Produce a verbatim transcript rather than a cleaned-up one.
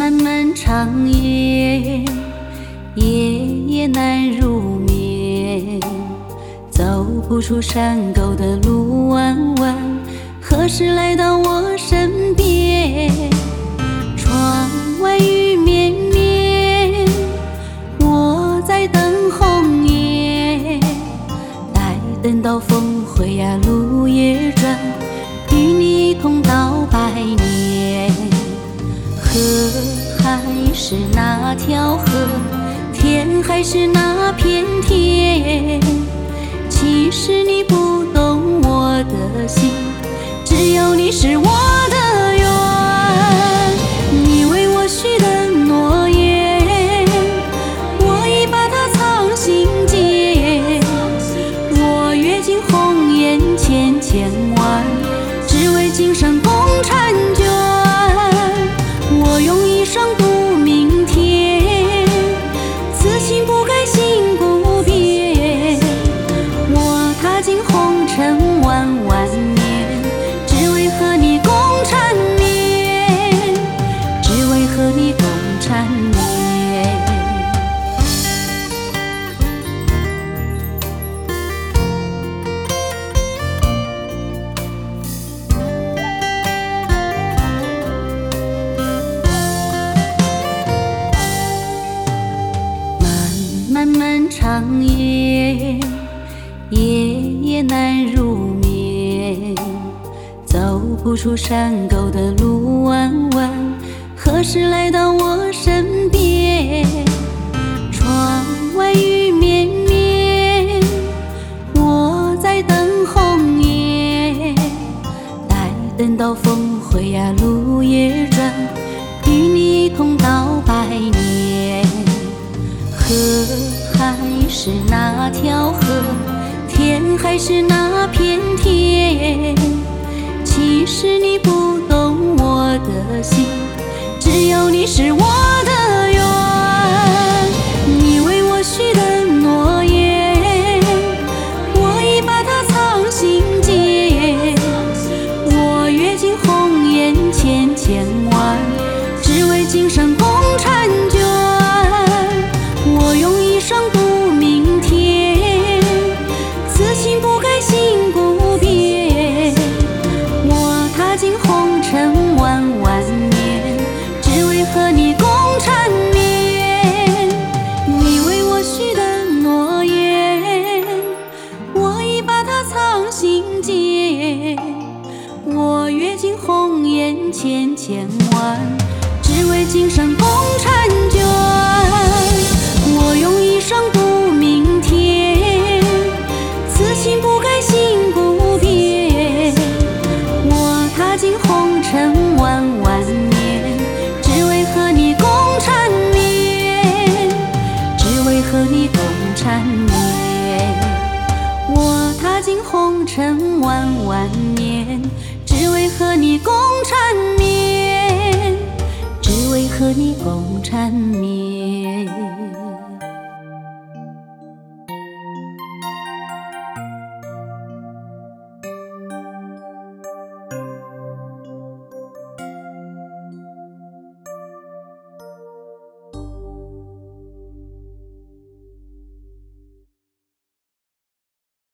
漫漫长夜，夜夜难入眠。走不出山沟的路弯弯，何时来到我身边？窗外雨绵绵，我在等红叶。待等到峰回呀，路也转，与你一同到百年。河还是那条河，天还是那片天。其实你不懂我的心，只有你是我的缘。你为我许的诺言，我已把它藏心间。我阅尽红颜千千万，只为今生共婵娟。我用一生度明天，此情不改心不变。我踏尽红尘万万年，只为和你共缠绵，只为和你共缠绵。漫漫长夜，夜夜难入眠。走不出山沟的路弯弯，何时来到我身边？窗外雨绵绵，我在等红叶。待等到峰回呀，路也转，与你一同到百年。河还是那条河，天还是那片天。其实你不懂我的心，只有你是我的缘。你为我许的诺言，我已把它藏心间。我阅尽红颜千千万，只为今生共婵娟。我用一生度明天，此情不改心不变。我踏尽红尘万万年，只为和你共缠绵。你为我许的诺言，我已把它藏心间。我阅尽红颜千千万，只为今生共婵娟。我用一生度明天，此情不改心不变。我踏尽红尘万万年，只为和你共缠绵，只为和你共缠绵。我踏尽红尘万万年，只为和你共缠绵，只为和你共缠绵。